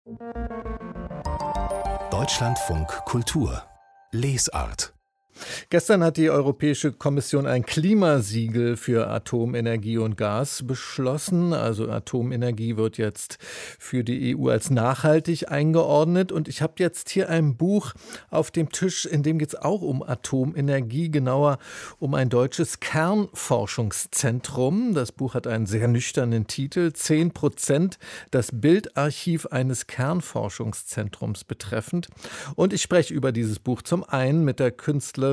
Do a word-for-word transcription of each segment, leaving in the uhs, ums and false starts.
Deutschlandfunk Kultur Lesart. Gestern hat die Europäische Kommission ein Klimasiegel für Atomenergie und Gas beschlossen. Also Atomenergie wird jetzt für die E U als nachhaltig eingeordnet. Und ich habe jetzt hier ein Buch auf dem Tisch, in dem geht es auch um Atomenergie, genauer um ein deutsches Kernforschungszentrum. Das Buch hat einen sehr nüchternen Titel, zehn Prozent, das Bildarchiv eines Kernforschungszentrums betreffend. Und ich spreche über dieses Buch zum einen mit der Künstlerin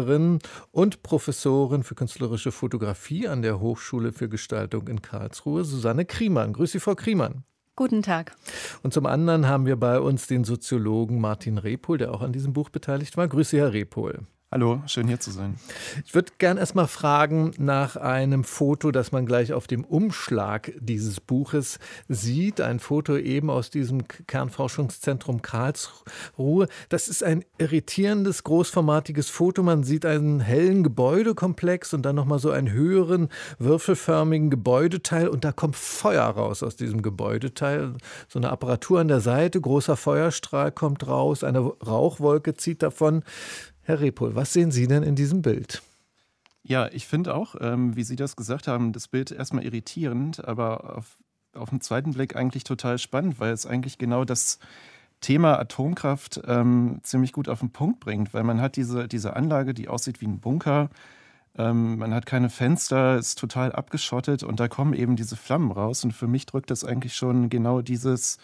und Professorin für künstlerische Fotografie an der Hochschule für Gestaltung in Karlsruhe, Susanne Kriemann. Grüß Sie, Frau Kriemann. Guten Tag. Und zum anderen haben wir bei uns den Soziologen Martin Repohl, der auch an diesem Buch beteiligt war. Grüß Sie, Herr Repohl. Hallo, schön hier zu sein. Ich würde gern erst mal fragen nach einem Foto, das man gleich auf dem Umschlag dieses Buches sieht. Ein Foto eben aus diesem Kernforschungszentrum Karlsruhe. Das ist ein irritierendes, großformatiges Foto. Man sieht einen hellen Gebäudekomplex und dann nochmal so einen höheren, würfelförmigen Gebäudeteil. Und da kommt Feuer raus aus diesem Gebäudeteil. So eine Apparatur an der Seite, großer Feuerstrahl kommt raus, eine Rauchwolke zieht davon. Herr Repohl, was sehen Sie denn in diesem Bild? Ja, ich finde auch, ähm, wie Sie das gesagt haben, das Bild erstmal irritierend, aber auf, auf den zweiten Blick eigentlich total spannend, weil es eigentlich genau das Thema Atomkraft ähm, ziemlich gut auf den Punkt bringt, weil man hat diese, diese Anlage, die aussieht wie ein Bunker, ähm, man hat keine Fenster, ist total abgeschottet und da kommen eben diese Flammen raus und für mich drückt das eigentlich schon genau dieses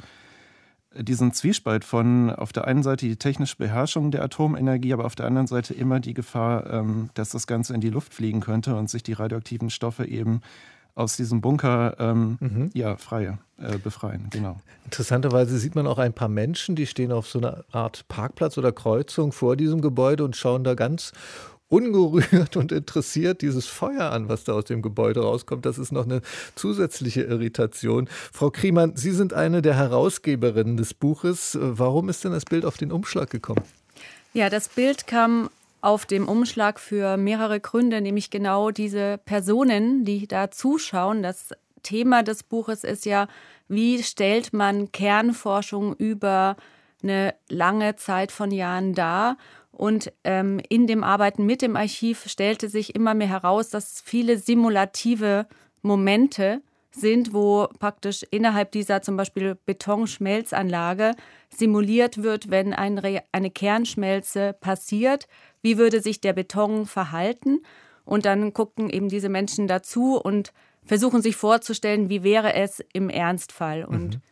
diesen Zwiespalt von auf der einen Seite die technische Beherrschung der Atomenergie, aber auf der anderen Seite immer die Gefahr, ähm, dass das Ganze in die Luft fliegen könnte und sich die radioaktiven Stoffe eben aus diesem Bunker ähm, mhm. ja, frei äh, befreien. Genau. Interessanterweise sieht man auch ein paar Menschen, die stehen auf so einer Art Parkplatz oder Kreuzung vor diesem Gebäude und schauen da ganz ungerührt und interessiert dieses Feuer an, was da aus dem Gebäude rauskommt. Das ist noch eine zusätzliche Irritation. Frau Kriemann, Sie sind eine der Herausgeberinnen des Buches. Warum ist denn das Bild auf den Umschlag gekommen? Ja, das Bild kam auf dem Umschlag für mehrere Gründe, nämlich genau diese Personen, die da zuschauen. Das Thema des Buches ist ja, wie stellt man Kernforschung über eine lange Zeit von Jahren dar? Und ähm, in dem Arbeiten mit dem Archiv stellte sich immer mehr heraus, dass viele simulative Momente sind, wo praktisch innerhalb dieser zum Beispiel Betonschmelzanlage simuliert wird, wenn ein Re- eine Kernschmelze passiert, wie würde sich der Beton verhalten. Und dann gucken eben diese Menschen dazu und versuchen sich vorzustellen, wie wäre es im Ernstfall. Und mhm.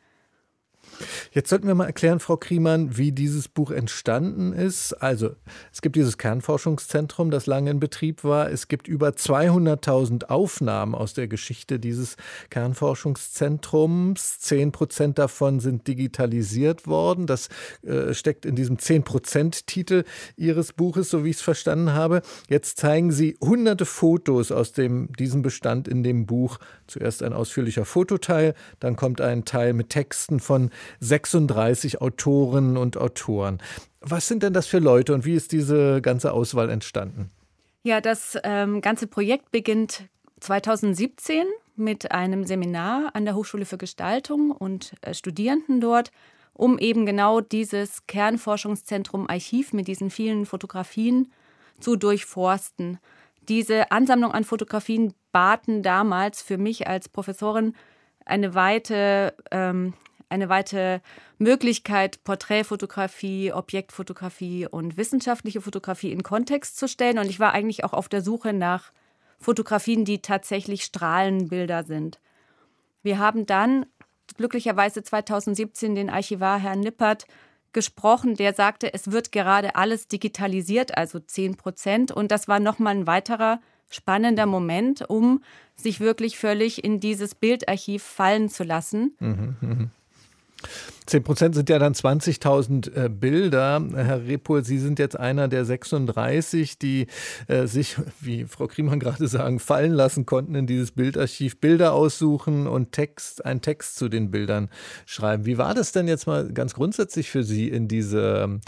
Jetzt sollten wir mal erklären, Frau Kriemann, wie dieses Buch entstanden ist. Also, es gibt dieses Kernforschungszentrum, das lange in Betrieb war. Es gibt über zweihunderttausend Aufnahmen aus der Geschichte dieses Kernforschungszentrums. Zehn Prozent davon sind digitalisiert worden. Das äh, steckt in diesem zehn Prozent Titel Ihres Buches, so wie ich es verstanden habe. Jetzt zeigen Sie hunderte Fotos aus dem, diesem Bestand in dem Buch. Zuerst ein ausführlicher Fototeil, dann kommt ein Teil mit Texten von sechsunddreißig Autorinnen und Autoren. Was sind denn das für Leute und wie ist diese ganze Auswahl entstanden? Ja, das ähm, ganze Projekt beginnt zweitausendsiebzehn mit einem Seminar an der Hochschule für Gestaltung und äh, Studierenden dort, um eben genau dieses Kernforschungszentrum Archiv mit diesen vielen Fotografien zu durchforsten. Diese Ansammlung an Fotografien baten damals für mich als Professorin eine weite ähm, eine weite Möglichkeit, Porträtfotografie, Objektfotografie und wissenschaftliche Fotografie in Kontext zu stellen. Und ich war eigentlich auch auf der Suche nach Fotografien, die tatsächlich Strahlenbilder sind. Wir haben dann glücklicherweise zweitausendsiebzehn den Archivar Herrn Nippert gesprochen, der sagte, es wird gerade alles digitalisiert, also zehn Prozent. Und das war nochmal ein weiterer spannender Moment, um sich wirklich völlig in dieses Bildarchiv fallen zu lassen. Mhm, mh. zehn Prozent sind ja dann zwanzigtausend äh, Bilder. Herr Repohl, Sie sind jetzt einer der sechsunddreißig, die äh, sich, wie Frau Kriemann gerade sagen, fallen lassen konnten in dieses Bildarchiv, Bilder aussuchen und Text, einen Text zu den Bildern schreiben. Wie war das denn jetzt mal ganz grundsätzlich für Sie, in diese ähm,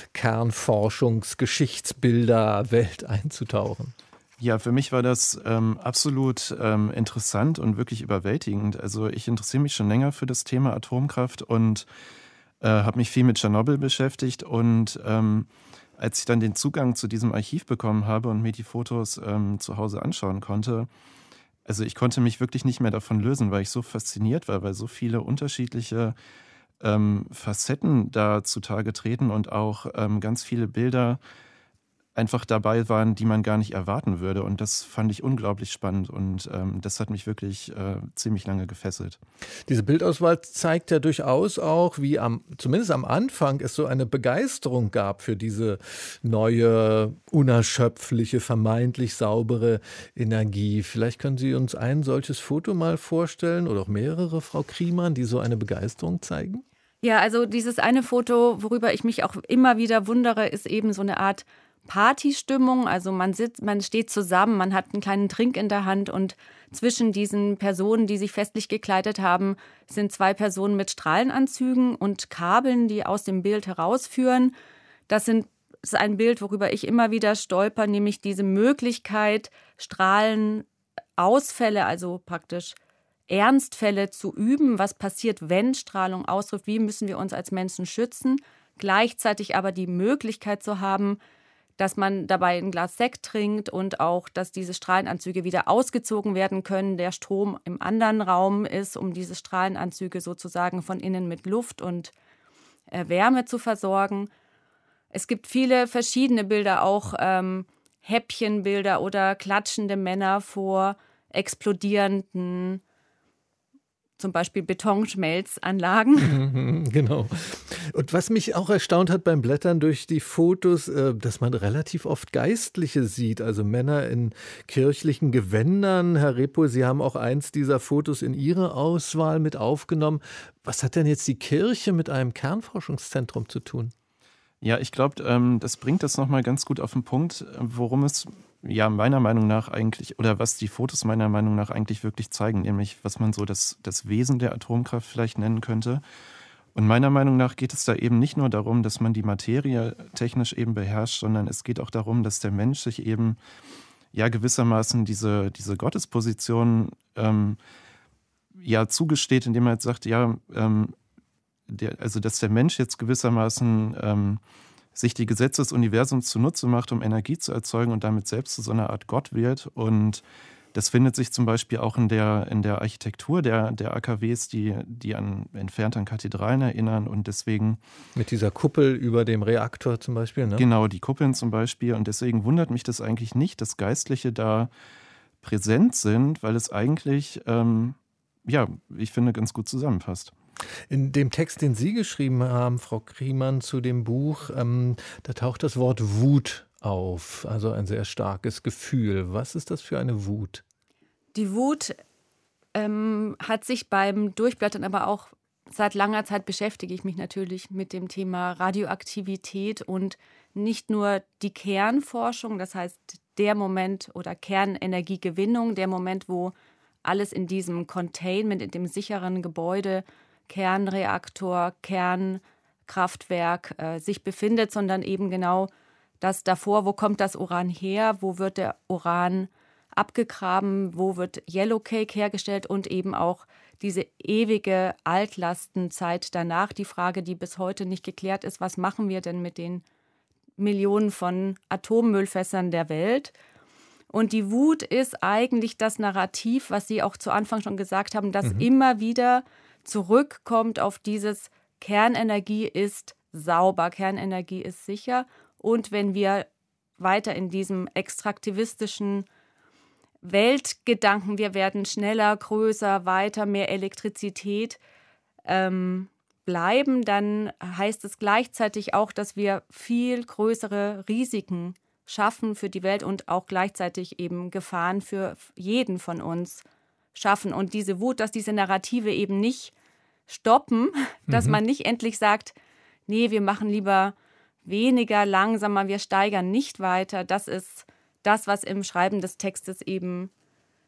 Kernforschungsgeschichtsbilderwelt einzutauchen? Ja, für mich war das ähm, absolut ähm, interessant und wirklich überwältigend. Also ich interessiere mich schon länger für das Thema Atomkraft und äh, habe mich viel mit Tschernobyl beschäftigt und ähm, als ich dann den Zugang zu diesem Archiv bekommen habe und mir die Fotos ähm, zu Hause anschauen konnte, also ich konnte mich wirklich nicht mehr davon lösen, weil ich so fasziniert war, weil so viele unterschiedliche ähm, Facetten da zutage treten und auch ähm, ganz viele Bilder einfach dabei waren, die man gar nicht erwarten würde. Und das fand ich unglaublich spannend und ähm, das hat mich wirklich äh, ziemlich lange gefesselt. Diese Bildauswahl zeigt ja durchaus auch, wie am, zumindest am Anfang es so eine Begeisterung gab für diese neue, unerschöpfliche, vermeintlich saubere Energie. Vielleicht können Sie uns ein solches Foto mal vorstellen oder auch mehrere, Frau Kriemann, die so eine Begeisterung zeigen? Ja, also dieses eine Foto, worüber ich mich auch immer wieder wundere, ist eben so eine Art Partystimmung. Also man sitzt, man steht zusammen, man hat einen kleinen Trink in der Hand und zwischen diesen Personen, die sich festlich gekleidet haben, sind zwei Personen mit Strahlenanzügen und Kabeln, die aus dem Bild herausführen. Das sind, das ist ein Bild, worüber ich immer wieder stolper, nämlich diese Möglichkeit, Strahlenausfälle, also praktisch Ernstfälle zu üben. Was passiert, wenn Strahlung ausruft? Wie müssen wir uns als Menschen schützen? Gleichzeitig aber die Möglichkeit zu haben, dass man dabei ein Glas Sekt trinkt und auch, dass diese Strahlenanzüge wieder ausgezogen werden können, der Strom im anderen Raum ist, um diese Strahlenanzüge sozusagen von innen mit Luft und äh, Wärme zu versorgen. Es gibt viele verschiedene Bilder, auch ähm, Häppchenbilder oder klatschende Männer vor explodierenden, zum Beispiel Betonschmelzanlagen. Genau. Und was mich auch erstaunt hat beim Blättern durch die Fotos, dass man relativ oft Geistliche sieht, also Männer in kirchlichen Gewändern. Herr Repo, Sie haben auch eins dieser Fotos in Ihre Auswahl mit aufgenommen. Was hat denn jetzt die Kirche mit einem Kernforschungszentrum zu tun? Ja, ich glaube, ähm, das bringt das nochmal ganz gut auf den Punkt, worum es ja meiner Meinung nach eigentlich, oder was die Fotos meiner Meinung nach eigentlich wirklich zeigen, nämlich was man so das, das Wesen der Atomkraft vielleicht nennen könnte. Und meiner Meinung nach geht es da eben nicht nur darum, dass man die Materie technisch eben beherrscht, sondern es geht auch darum, dass der Mensch sich eben ja gewissermaßen diese, diese Gottesposition ähm, ja zugesteht, indem er jetzt sagt, ja, ähm, der, also dass der Mensch jetzt gewissermaßen ähm, sich die Gesetze des Universums zunutze macht, um Energie zu erzeugen und damit selbst zu so einer Art Gott wird. Und das findet sich zum Beispiel auch in der, in der Architektur der, der A K Ws, die, die an, entfernt an Kathedralen erinnern. Und deswegen... Mit dieser Kuppel über dem Reaktor zum Beispiel, ne? Genau, die Kuppeln zum Beispiel. Und deswegen wundert mich das eigentlich nicht, dass Geistliche da präsent sind, weil es eigentlich, ähm, ja, ich finde, ganz gut zusammenpasst. In dem Text, den Sie geschrieben haben, Frau Kriemann, zu dem Buch, ähm, da taucht das Wort Wut auf, also ein sehr starkes Gefühl. Was ist das für eine Wut? Die Wut ähm, hat sich beim Durchblättern, aber auch seit langer Zeit beschäftige ich mich natürlich mit dem Thema Radioaktivität und nicht nur die Kernforschung, das heißt der Moment oder Kernenergiegewinnung, der Moment, wo alles in diesem Containment, in dem sicheren Gebäude, Kernreaktor, Kernkraftwerk äh, sich befindet, sondern eben genau das davor, wo kommt das Uran her, wo wird der Uran abgegraben, wo wird Yellowcake hergestellt und eben auch diese ewige Altlastenzeit danach. Die Frage, die bis heute nicht geklärt ist, was machen wir denn mit den Millionen von Atommüllfässern der Welt? Und die Wut ist eigentlich das Narrativ, was Sie auch zu Anfang schon gesagt haben, das mhm. immer wieder zurückkommt auf dieses Kernenergie ist sauber, Kernenergie ist sicher. Und wenn wir weiter in diesem extraktivistischen Weltgedanken, wir werden schneller, größer, weiter, mehr Elektrizität ähm, bleiben, dann heißt es gleichzeitig auch, dass wir viel größere Risiken schaffen für die Welt und auch gleichzeitig eben Gefahren für jeden von uns schaffen. Und diese Wut, dass diese Narrative eben nicht stoppen, dass mhm. man nicht endlich sagt, nee, wir machen lieber weniger, langsamer, wir steigern nicht weiter. Das ist das, was im Schreiben des Textes eben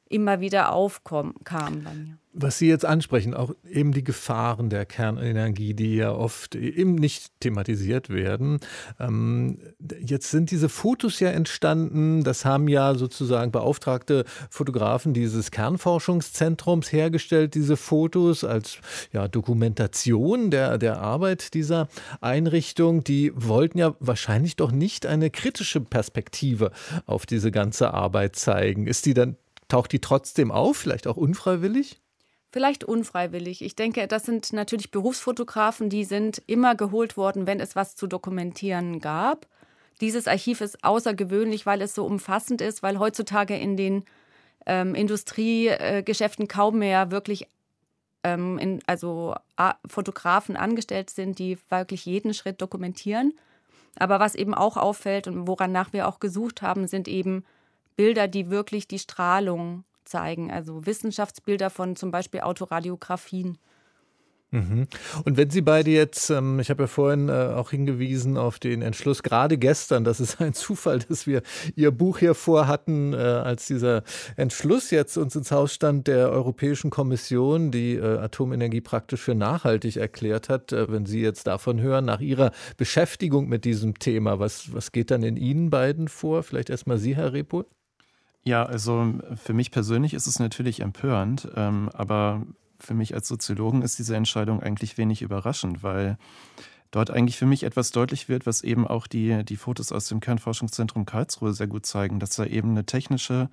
immer wieder aufkamen bei mir. Was Sie jetzt ansprechen, auch eben die Gefahren der Kernenergie, die ja oft eben nicht thematisiert werden. Ähm, jetzt sind diese Fotos ja entstanden, das haben ja sozusagen beauftragte Fotografen dieses Kernforschungszentrums hergestellt, diese Fotos als ja, Dokumentation der, der Arbeit dieser Einrichtung. Die wollten ja wahrscheinlich doch nicht eine kritische Perspektive auf diese ganze Arbeit zeigen. Ist die dann, taucht die trotzdem auf, vielleicht auch unfreiwillig? Vielleicht unfreiwillig. Ich denke, das sind natürlich Berufsfotografen, die sind immer geholt worden, wenn es was zu dokumentieren gab. Dieses Archiv ist außergewöhnlich, weil es so umfassend ist, weil heutzutage in den ähm, Industriegeschäften kaum mehr wirklich ähm, in, also A, Fotografen angestellt sind, die wirklich jeden Schritt dokumentieren. Aber was eben auch auffällt und woran wir auch gesucht haben, sind eben Bilder, die wirklich die Strahlung zeigen, also Wissenschaftsbilder von zum Beispiel Autoradiografien. Mhm. Und wenn Sie beide jetzt, ähm, ich habe ja vorhin äh, auch hingewiesen auf den Entschluss, gerade gestern, das ist ein Zufall, dass wir Ihr Buch hier vorhatten, äh, als dieser Entschluss jetzt uns ins Haus stand der Europäischen Kommission, die äh, Atomenergie praktisch für nachhaltig erklärt hat. Äh, wenn Sie jetzt davon hören, nach Ihrer Beschäftigung mit diesem Thema, was, was geht dann in Ihnen beiden vor? Vielleicht erstmal Sie, Herr Repol. Ja, also für mich persönlich ist es natürlich empörend, ähm, aber für mich als Soziologen ist diese Entscheidung eigentlich wenig überraschend, weil dort eigentlich für mich etwas deutlich wird, was eben auch die, die Fotos aus dem Kernforschungszentrum Karlsruhe sehr gut zeigen, dass da eben eine technische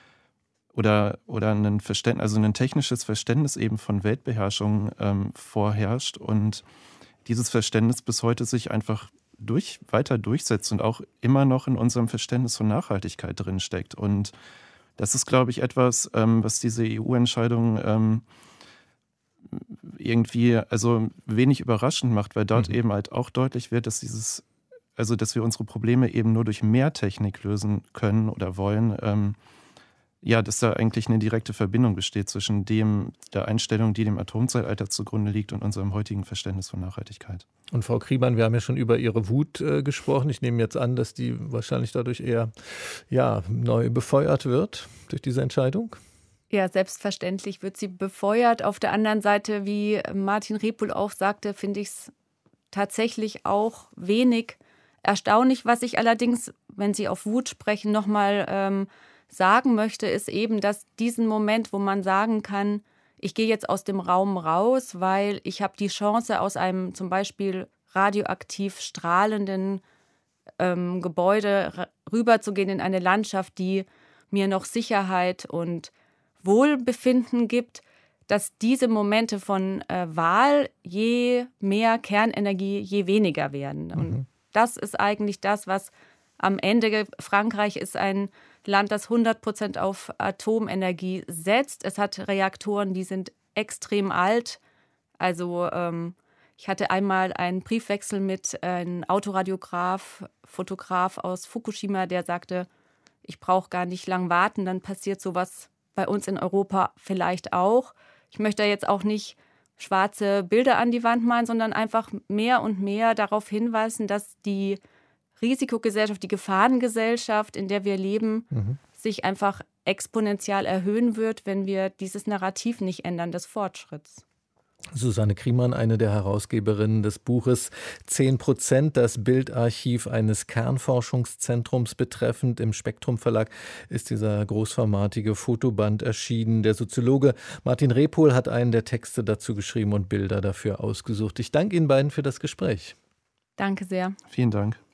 oder, oder ein Verständnis, also ein technisches Verständnis eben von Weltbeherrschung ähm, vorherrscht und dieses Verständnis bis heute sich einfach durch, weiter durchsetzt und auch immer noch in unserem Verständnis von Nachhaltigkeit drinsteckt. Und das ist, glaube ich, etwas, ähm, was diese E U-Entscheidung ähm, irgendwie also wenig überraschend macht, weil dort mhm. eben halt auch deutlich wird, dass dieses, also dass wir unsere Probleme eben nur durch mehr Technik lösen können oder wollen. Ähm, ja, dass da eigentlich eine direkte Verbindung besteht zwischen dem, der Einstellung, die dem Atomzeitalter zugrunde liegt und unserem heutigen Verständnis von Nachhaltigkeit. Und Frau Kriemann, wir haben ja schon über Ihre Wut äh, gesprochen. Ich nehme jetzt an, dass die wahrscheinlich dadurch eher ja, neu befeuert wird durch diese Entscheidung. Ja, selbstverständlich wird sie befeuert. Auf der anderen Seite, wie Martin Repol auch sagte, finde ich es tatsächlich auch wenig erstaunlich. Was ich allerdings, wenn Sie auf Wut sprechen, nochmal ähm, sagen möchte, ist eben, dass diesen Moment, wo man sagen kann, ich gehe jetzt aus dem Raum raus, weil ich habe die Chance, aus einem zum Beispiel radioaktiv strahlenden ähm, Gebäude rüberzugehen in eine Landschaft, die mir noch Sicherheit und Wohlbefinden gibt, dass diese Momente von äh, Wahl je mehr Kernenergie, je weniger werden. Mhm. Und das ist eigentlich das, was am Ende, Frankreich ist ein Land, das hundert Prozent auf Atomenergie setzt. Es hat Reaktoren, die sind extrem alt. Also ähm, ich hatte einmal einen Briefwechsel mit einem Autoradiograf, Fotograf aus Fukushima, der sagte, ich brauche gar nicht lang warten, dann passiert sowas bei uns in Europa vielleicht auch. Ich möchte jetzt auch nicht schwarze Bilder an die Wand malen, sondern einfach mehr und mehr darauf hinweisen, dass die Risikogesellschaft, die Gefahrengesellschaft, in der wir leben, mhm. sich einfach exponentiell erhöhen wird, wenn wir dieses Narrativ nicht ändern des Fortschritts. Susanne Kriemann, eine der Herausgeberinnen des Buches zehn Prozent, das Bildarchiv eines Kernforschungszentrums betreffend. Im Spektrum Verlag ist dieser großformatige Fotoband erschienen. Der Soziologe Martin Repol hat einen der Texte dazu geschrieben und Bilder dafür ausgesucht. Ich danke Ihnen beiden für das Gespräch. Danke sehr. Vielen Dank.